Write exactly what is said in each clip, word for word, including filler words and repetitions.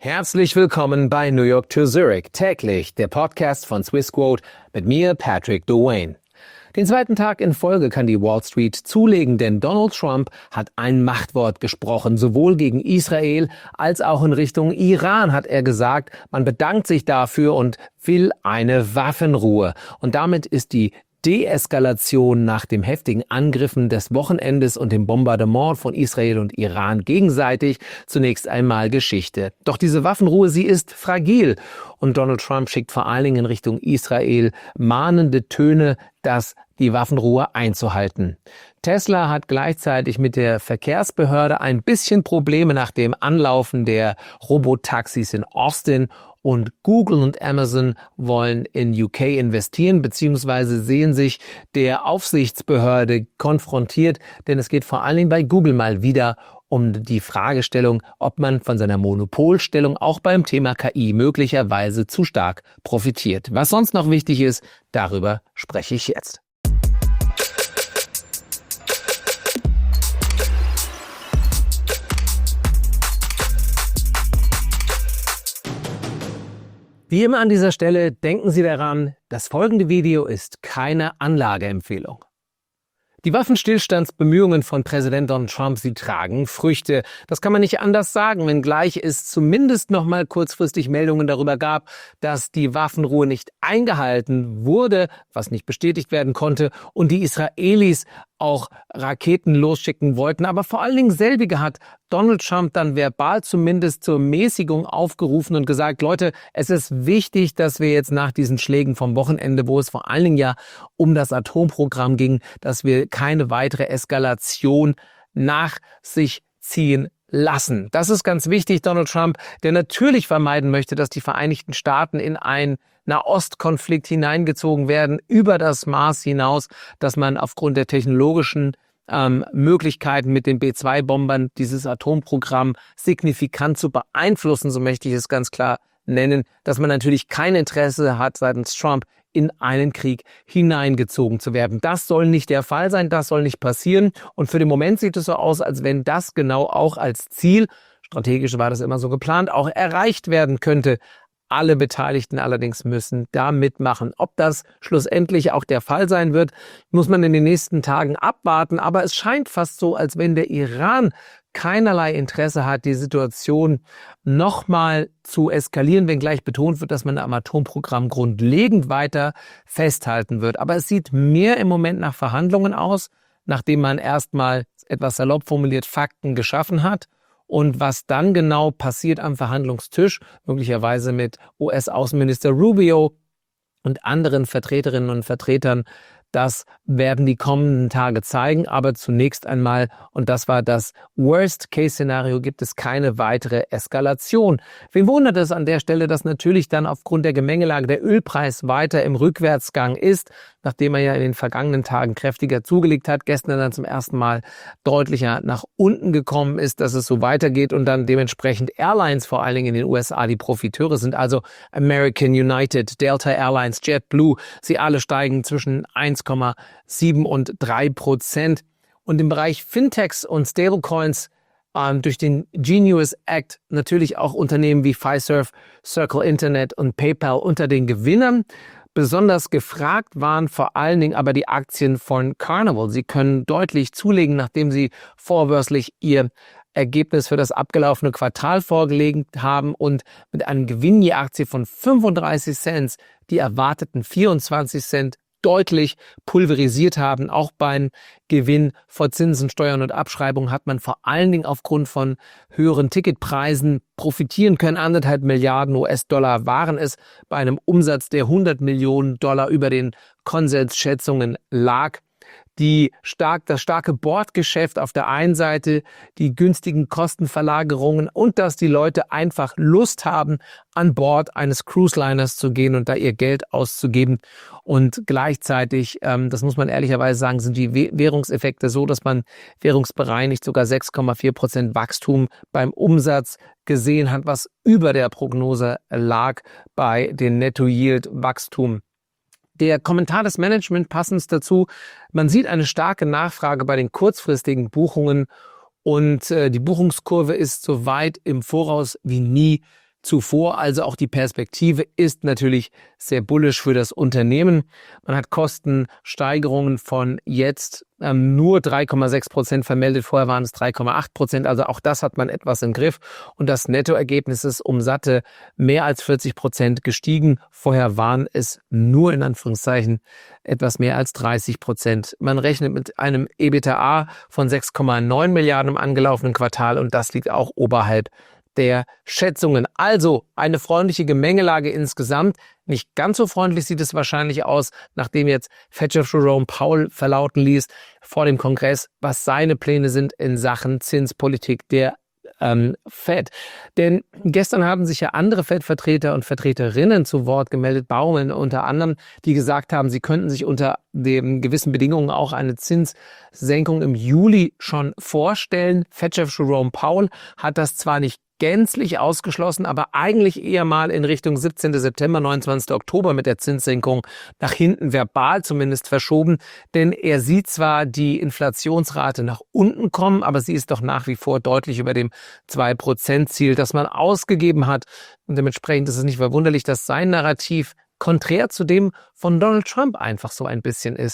Herzlich willkommen bei New York to Zurich, täglich der Podcast von Swissquote mit mir, Patrick Dwayne. Den zweiten Tag in Folge kann die Wall Street zulegen, denn Donald Trump hat ein Machtwort gesprochen. Sowohl gegen Israel als auch in Richtung Iran hat er gesagt, man bedankt sich dafür und will eine Waffenruhe. Und damit ist die Deeskalation nach den heftigen Angriffen des Wochenendes und dem Bombardement von Israel und Iran gegenseitig zunächst einmal Geschichte. Doch diese Waffenruhe, sie ist fragil. Und Donald Trump schickt vor allen Dingen in Richtung Israel mahnende Töne, dass die Waffenruhe einzuhalten. Tesla hat gleichzeitig mit der Verkehrsbehörde ein bisschen Probleme nach dem Anlaufen der Robotaxis in Austin. Und Google und Amazon wollen in U K investieren, beziehungsweise sehen sich der Aufsichtsbehörde konfrontiert, denn es geht vor allen Dingen bei Google mal wieder um die Fragestellung, ob man von seiner Monopolstellung auch beim Thema K I möglicherweise zu stark profitiert. Was sonst noch wichtig ist, darüber spreche ich jetzt. Wie immer an dieser Stelle denken Sie daran, das folgende Video ist keine Anlageempfehlung. Die Waffenstillstandsbemühungen von Präsident Donald Trump, sie tragen Früchte. Das kann man nicht anders sagen, wenngleich es zumindest noch mal kurzfristig Meldungen darüber gab, dass die Waffenruhe nicht eingehalten wurde, was nicht bestätigt werden konnte, und die Israelis auch Raketen losschicken wollten. Aber vor allen Dingen selbige hat Donald Trump dann verbal zumindest zur Mäßigung aufgerufen und gesagt, Leute, es ist wichtig, dass wir jetzt nach diesen Schlägen vom Wochenende, wo es vor allen Dingen ja um das Atomprogramm ging, dass wir keine weitere Eskalation nach sich ziehen lassen. Das ist ganz wichtig, Donald Trump, der natürlich vermeiden möchte, dass die Vereinigten Staaten in einen Nahostkonflikt hineingezogen werden, über das Maß hinaus, dass man aufgrund der technologischen ähm, Möglichkeiten mit den B zwei Bombern dieses Atomprogramm signifikant zu beeinflussen, so möchte ich es ganz klar nennen, dass man natürlich kein Interesse hat, seitens Trump in einen Krieg hineingezogen zu werden. Das soll nicht der Fall sein, das soll nicht passieren. Und für den Moment sieht es so aus, als wenn das genau auch als Ziel, strategisch war das immer so geplant, auch erreicht werden könnte. Alle Beteiligten allerdings müssen da mitmachen. Ob das schlussendlich auch der Fall sein wird, muss man in den nächsten Tagen abwarten. Aber es scheint fast so, als wenn der Iran keinerlei Interesse hat, die Situation nochmal zu eskalieren, wenngleich betont wird, dass man am Atomprogramm grundlegend weiter festhalten wird. Aber es sieht mehr im Moment nach Verhandlungen aus, nachdem man erstmal etwas salopp formuliert Fakten geschaffen hat. Und was dann genau passiert am Verhandlungstisch, möglicherweise mit U S-Außenminister Rubio und anderen Vertreterinnen und Vertretern, das werden die kommenden Tage zeigen. Aber zunächst einmal, und das war das Worst-Case-Szenario, gibt es keine weitere Eskalation. Wen wundert es an der Stelle, dass natürlich dann aufgrund der Gemengelage der Ölpreis weiter im Rückwärtsgang ist, nachdem er ja in den vergangenen Tagen kräftiger zugelegt hat, gestern dann zum ersten Mal deutlicher nach unten gekommen ist, dass es so weitergeht und dann dementsprechend Airlines vor allen Dingen in den U S A die Profiteure sind, also American, United, Delta Airlines, JetBlue, sie alle steigen zwischen eins Komma sieben und drei Prozent. Und im Bereich Fintechs und Stablecoins ähm, durch den Genius Act natürlich auch Unternehmen wie Fiserv, Circle Internet und PayPal unter den Gewinnern. Besonders gefragt waren vor allen Dingen aber die Aktien von Carnival. Sie können deutlich zulegen, nachdem sie vorbörslich ihr Ergebnis für das abgelaufene Quartal vorgelegt haben und mit einem Gewinn je Aktie von fünfunddreißig Cent die erwarteten vierundzwanzig Cent deutlich pulverisiert haben. Auch beim Gewinn vor Zinsen, Steuern und Abschreibungen hat man vor allen Dingen aufgrund von höheren Ticketpreisen profitieren können. Anderthalb Milliarden U S-Dollar waren es bei einem Umsatz, der hundert Millionen Dollar über den Konsensschätzungen lag. Die stark, das starke Bordgeschäft auf der einen Seite, die günstigen Kostenverlagerungen und dass die Leute einfach Lust haben, an Bord eines Cruise-Liners zu gehen und da ihr Geld auszugeben. Und gleichzeitig, ähm, das muss man ehrlicherweise sagen, sind die Währungseffekte so, dass man währungsbereinigt sogar sechs Komma vier Prozent Wachstum beim Umsatz gesehen hat, was über der Prognose lag bei den Netto-Yield-Wachstum. Der Kommentar des Management passend dazu: Man sieht eine starke Nachfrage bei den kurzfristigen Buchungen und äh, die Buchungskurve ist so weit im Voraus wie nie zuvor. Also auch die Perspektive ist natürlich sehr bullish für das Unternehmen. Man hat Kostensteigerungen von jetzt ähm, nur drei Komma sechs Prozent vermeldet. Vorher waren es drei Komma acht Prozent. Also auch das hat man etwas im Griff. Und das Nettoergebnis ist um satte mehr als vierzig Prozent gestiegen. Vorher waren es nur in Anführungszeichen etwas mehr als dreißig Prozent. Man rechnet mit einem EBITDA von sechs Komma neun Milliarden im angelaufenen Quartal und das liegt auch oberhalb der Schätzungen. Also eine freundliche Gemengelage insgesamt. Nicht ganz so freundlich sieht es wahrscheinlich aus, nachdem jetzt Fed-Chef Jerome Powell verlauten ließ vor dem Kongress, was seine Pläne sind in Sachen Zinspolitik der ähm, Fed. Denn gestern haben sich ja andere Fed-Vertreter und Vertreterinnen zu Wort gemeldet, Baumann unter anderem, die gesagt haben, sie könnten sich unter den gewissen Bedingungen auch eine Zinssenkung im Juli schon vorstellen. Fed-Chef Jerome Powell hat das zwar nicht gänzlich ausgeschlossen, aber eigentlich eher mal in Richtung siebzehnten September, neunundzwanzigsten Oktober mit der Zinssenkung nach hinten verbal zumindest verschoben. Denn er sieht zwar die Inflationsrate nach unten kommen, aber sie ist doch nach wie vor deutlich über dem zwei Prozent Ziel, das man ausgegeben hat. Und dementsprechend ist es nicht verwunderlich, dass sein Narrativ konträr zu dem von Donald Trump einfach so ein bisschen ist.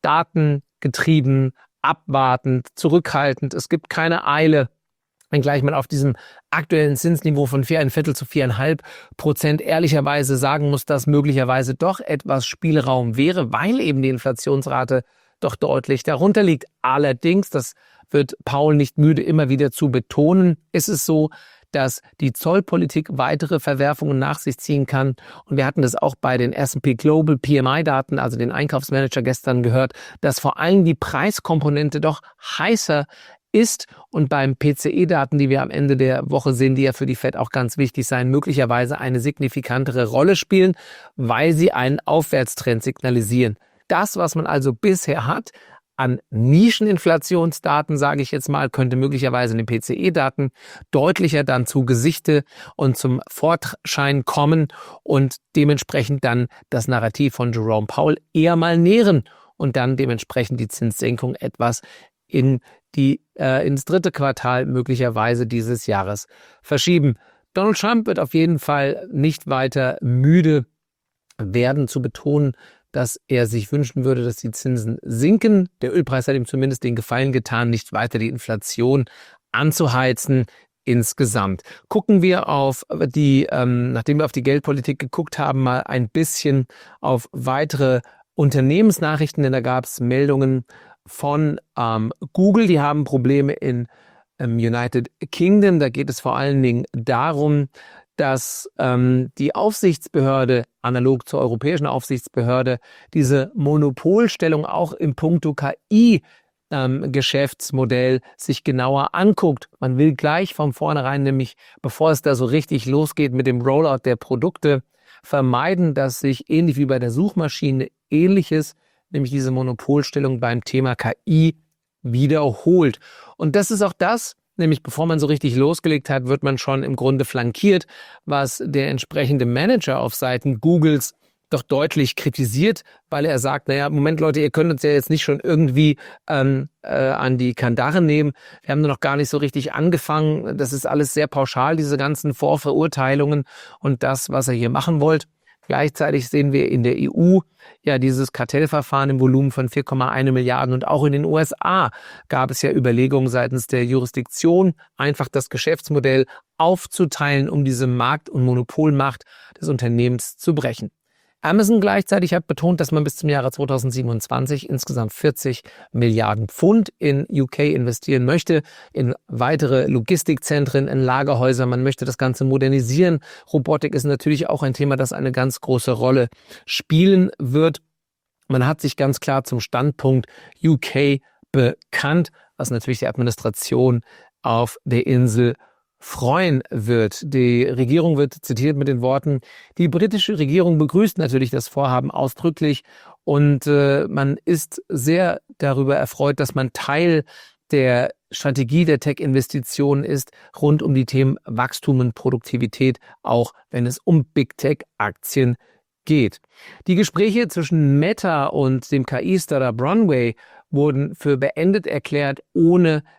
Datengetrieben, abwartend, zurückhaltend, es gibt keine Eile. Wenngleich man auf diesem aktuellen Zinsniveau von vier Komma fünf zu vier Komma fünf Prozent ehrlicherweise sagen muss, dass möglicherweise doch etwas Spielraum wäre, weil eben die Inflationsrate doch deutlich darunter liegt. Allerdings, das wird Powell nicht müde immer wieder zu betonen, ist es so, dass die Zollpolitik weitere Verwerfungen nach sich ziehen kann. Und wir hatten das auch bei den S und P Global P M I-Daten, also den Einkaufsmanager gestern gehört, dass vor allem die Preiskomponente doch heißer ist und beim P C E-Daten, die wir am Ende der Woche sehen, die ja für die Fed auch ganz wichtig sein, möglicherweise eine signifikantere Rolle spielen, weil sie einen Aufwärtstrend signalisieren. Das, was man also bisher hat, an Nischeninflationsdaten, sage ich jetzt mal, könnte möglicherweise in den P C E-Daten deutlicher dann zu Gesichte und zum Vorschein kommen und dementsprechend dann das Narrativ von Jerome Powell eher mal nähren und dann dementsprechend die Zinssenkung etwas in die äh, ins dritte Quartal möglicherweise dieses Jahres verschieben. Donald Trump wird auf jeden Fall nicht weiter müde werden zu betonen, dass er sich wünschen würde, dass die Zinsen sinken. Der Ölpreis hat ihm zumindest den Gefallen getan, nicht weiter die Inflation anzuheizen insgesamt. Gucken wir auf die, ähm, nachdem wir auf die Geldpolitik geguckt haben, mal ein bisschen auf weitere Unternehmensnachrichten, denn da gab es Meldungen von ähm, Google, die haben Probleme in ähm, United Kingdom. Da geht es vor allen Dingen darum, dass ähm, die Aufsichtsbehörde, analog zur europäischen Aufsichtsbehörde, diese Monopolstellung auch im Puncto K I ähm, Geschäftsmodell sich genauer anguckt. Man will gleich von vornherein, nämlich bevor es da so richtig losgeht mit dem Rollout der Produkte, vermeiden, dass sich ähnlich wie bei der Suchmaschine Ähnliches, nämlich diese Monopolstellung beim Thema K I, wiederholt. Und das ist auch das, nämlich bevor man so richtig losgelegt hat, wird man schon im Grunde flankiert, was der entsprechende Manager auf Seiten Googles doch deutlich kritisiert, weil er sagt, naja, Moment Leute, ihr könnt uns ja jetzt nicht schon irgendwie ähm, äh, an die Kandare nehmen. Wir haben nur noch gar nicht so richtig angefangen. Das ist alles sehr pauschal, diese ganzen Vorverurteilungen und das, was ihr hier machen wollt. Gleichzeitig sehen wir in der E U ja dieses Kartellverfahren im Volumen von vier Komma eins Milliarden und auch in den U S A gab es ja Überlegungen seitens der Jurisdiktion, einfach das Geschäftsmodell aufzuteilen, um diese Markt- und Monopolmacht des Unternehmens zu brechen. Amazon gleichzeitig hat betont, dass man bis zum Jahre zweitausendsiebenundzwanzig insgesamt vierzig Milliarden Pfund in U K investieren möchte, in weitere Logistikzentren, in Lagerhäuser. Man möchte das Ganze modernisieren. Robotik ist natürlich auch ein Thema, das eine ganz große Rolle spielen wird. Man hat sich ganz klar zum Standpunkt U K bekannt, was natürlich die Administration auf der Insel freuen wird. Die Regierung wird zitiert mit den Worten, die britische Regierung begrüßt natürlich das Vorhaben ausdrücklich und äh, man ist sehr darüber erfreut, dass man Teil der Strategie der Tech-Investitionen ist, rund um die Themen Wachstum und Produktivität, auch wenn es um Big-Tech-Aktien geht. Die Gespräche zwischen Meta und dem K I-Startup Runway wurden für beendet erklärt, ohne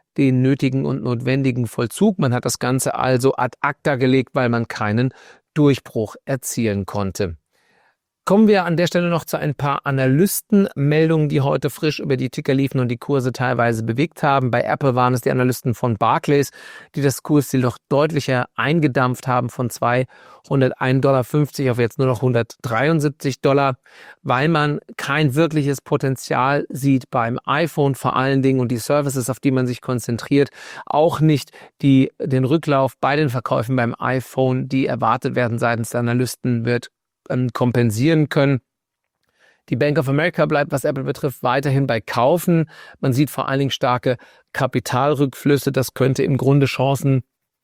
den nötigen und notwendigen Vollzug. Man hat das Ganze also ad acta gelegt, weil man keinen Durchbruch erzielen konnte. Kommen wir an der Stelle noch zu ein paar Analystenmeldungen, die heute frisch über die Ticker liefen und die Kurse teilweise bewegt haben. Bei Apple waren es die Analysten von Barclays, die das Kursziel noch deutlicher eingedampft haben von zweihundertein Komma fünfzig Dollar auf jetzt nur noch hundertdreiundsiebzig Dollar, weil man kein wirkliches Potenzial sieht beim iPhone vor allen Dingen und die Services, auf die man sich konzentriert, auch nicht die, den Rücklauf bei den Verkäufen beim iPhone, die erwartet werden seitens der Analysten, wird kompensieren können. Die Bank of America bleibt, was Apple betrifft, weiterhin bei Kaufen. Man sieht vor allen Dingen starke Kapitalrückflüsse. Das könnte im Grunde Chancen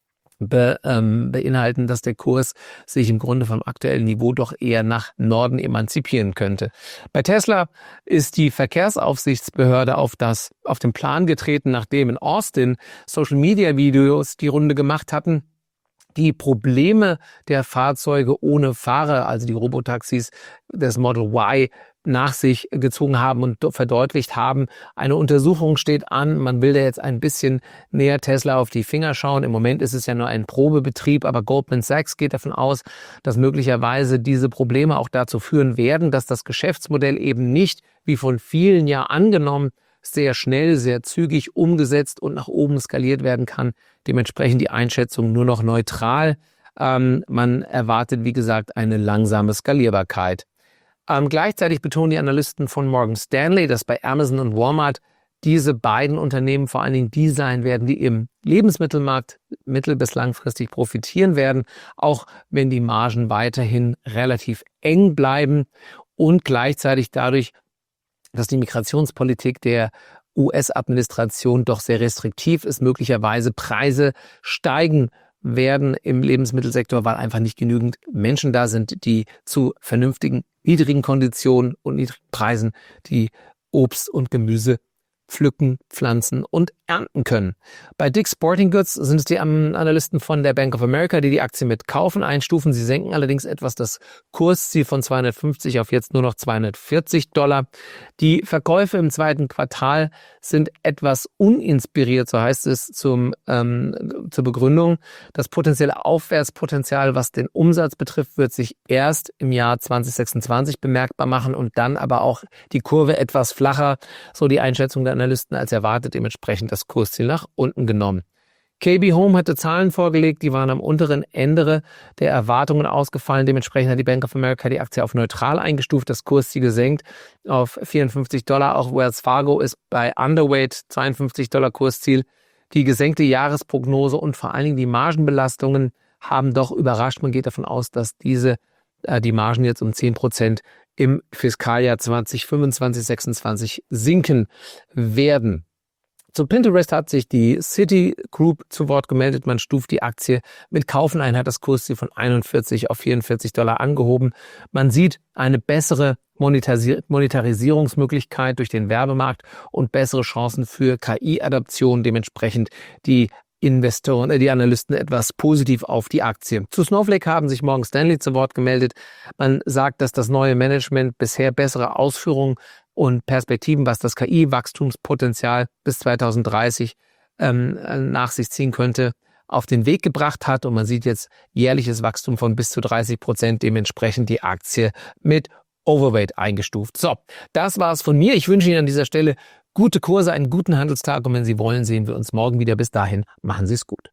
be, ähm, beinhalten, dass der Kurs sich im Grunde vom aktuellen Niveau doch eher nach Norden emanzipieren könnte. Bei Tesla ist die Verkehrsaufsichtsbehörde auf, das, auf den Plan getreten, nachdem in Austin Social-Media-Videos die Runde gemacht hatten, die Probleme der Fahrzeuge ohne Fahrer, also die Robotaxis des Model Y, nach sich gezogen haben und verdeutlicht haben. Eine Untersuchung steht an. Man will da jetzt ein bisschen näher Tesla auf die Finger schauen. Im Moment ist es ja nur ein Probebetrieb, aber Goldman Sachs geht davon aus, dass möglicherweise diese Probleme auch dazu führen werden, dass das Geschäftsmodell eben nicht, wie von vielen ja angenommen, sehr schnell, sehr zügig umgesetzt und nach oben skaliert werden kann. Dementsprechend die Einschätzung nur noch neutral. Ähm, man erwartet, wie gesagt, eine langsame Skalierbarkeit. Ähm, gleichzeitig betonen die Analysten von Morgan Stanley, dass bei Amazon und Walmart diese beiden Unternehmen vor allen Dingen die sein werden, die im Lebensmittelmarkt mittel- bis langfristig profitieren werden, auch wenn die Margen weiterhin relativ eng bleiben und gleichzeitig dadurch, dass die Migrationspolitik der U S-Administration doch sehr restriktiv ist, möglicherweise Preise steigen werden im Lebensmittelsektor, weil einfach nicht genügend Menschen da sind, die zu vernünftigen, niedrigen Konditionen und niedrigen Preisen die Obst und Gemüse pflücken, pflanzen und ernten können. Bei Dick's Sporting Goods sind es die Analysten von der Bank of America, die die Aktie mit kaufen einstufen. Sie senken allerdings etwas das Kursziel von zweihundertfünfzig auf jetzt nur noch zweihundertvierzig Dollar. Die Verkäufe im zweiten Quartal sind etwas uninspiriert, so heißt es zum, ähm, zur Begründung. Das potenzielle Aufwärtspotenzial, was den Umsatz betrifft, wird sich erst im Jahr zwanzig sechsundzwanzig bemerkbar machen und dann aber auch die Kurve etwas flacher, so die Einschätzung der Analysten als erwartet, dementsprechend das Kursziel nach unten genommen. K B Home hatte Zahlen vorgelegt, die waren am unteren Ende der Erwartungen ausgefallen. Dementsprechend hat die Bank of America die Aktie auf neutral eingestuft, das Kursziel gesenkt auf vierundfünfzig Dollar. Auch Wells Fargo ist bei Underweight, zweiundfünfzig Dollar Kursziel. Die gesenkte Jahresprognose und vor allen Dingen die Margenbelastungen haben doch überrascht. Man geht davon aus, dass diese äh, die Margen jetzt um zehn Prozent im Fiskaljahr zwanzig fünfundzwanzig sechsundzwanzig sinken werden. Zu Pinterest hat sich die Citigroup zu Wort gemeldet. Man stuft die Aktie mit Kaufen ein, hat das Kursziel von einundvierzig auf vierundvierzig Dollar angehoben. Man sieht eine bessere Monetarisierungsmöglichkeit durch den Werbemarkt und bessere Chancen für K I-Adaption. Dementsprechend die Investoren, äh, die Analysten etwas positiv auf die Aktie. Zu Snowflake haben sich Morgan Stanley zu Wort gemeldet. Man sagt, dass das neue Management bisher bessere Ausführungen und Perspektiven, was das K I-Wachstumspotenzial bis zweitausenddreißig ähm, nach sich ziehen könnte, auf den Weg gebracht hat. Und man sieht jetzt jährliches Wachstum von bis zu dreißig Prozent, dementsprechend die Aktie mit Overweight eingestuft. So, das war's von mir. Ich wünsche Ihnen an dieser Stelle gute Kurse, einen guten Handelstag und wenn Sie wollen, sehen wir uns morgen wieder. Bis dahin, machen Sie es gut.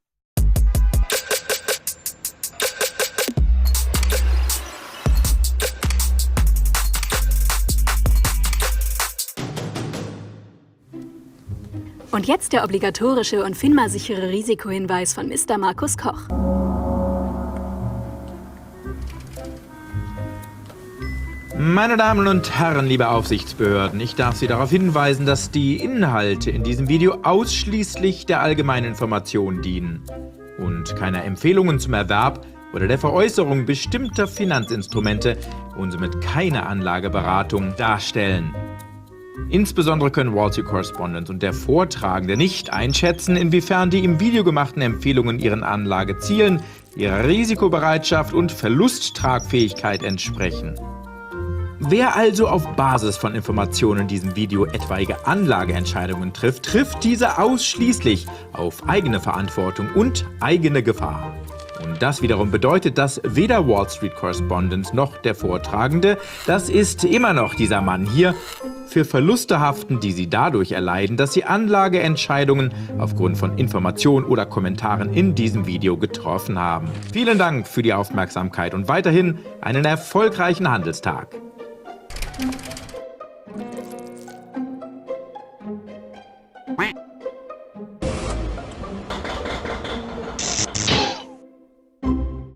Und jetzt der obligatorische und FINMA-sichere Risikohinweis von Mister Markus Koch. Meine Damen und Herren, liebe Aufsichtsbehörden, ich darf Sie darauf hinweisen, dass die Inhalte in diesem Video ausschließlich der allgemeinen Information dienen und keine Empfehlungen zum Erwerb oder der Veräußerung bestimmter Finanzinstrumente und somit keine Anlageberatung darstellen. Insbesondere können Wall Street Correspondent und der Vortragende nicht einschätzen, inwiefern die im Video gemachten Empfehlungen ihren Anlagezielen, ihrer Risikobereitschaft und Verlusttragfähigkeit entsprechen. Wer also auf Basis von Informationen in diesem Video etwaige Anlageentscheidungen trifft, trifft diese ausschließlich auf eigene Verantwortung und eigene Gefahr. Und das wiederum bedeutet, dass weder Wall Street Correspondent noch der Vortragende, das ist immer noch dieser Mann hier, für Verluste haften, die sie dadurch erleiden, dass sie Anlageentscheidungen aufgrund von Informationen oder Kommentaren in diesem Video getroffen haben. Vielen Dank für die Aufmerksamkeit und weiterhin einen erfolgreichen Handelstag.